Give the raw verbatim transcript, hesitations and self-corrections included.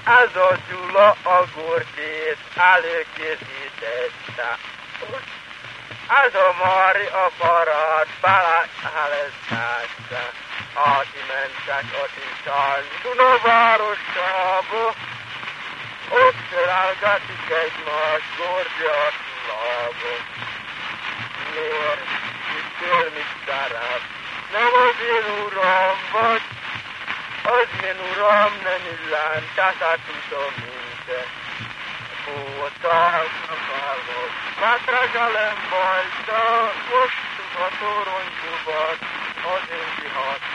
Az a Gyula a gurkét előkészítette. Az a Mari a parat beleállította. Átmentek a tisztán Dunavárosába. Ott szerelgetik egymást gordiát lába. Miért? Mit mit szeret? Nem az én uram vagy, az én uram nem illán, tehát tudom minden. Voltál kapálod, mátrázsalem bajta, most a toronykubat, az én kihat.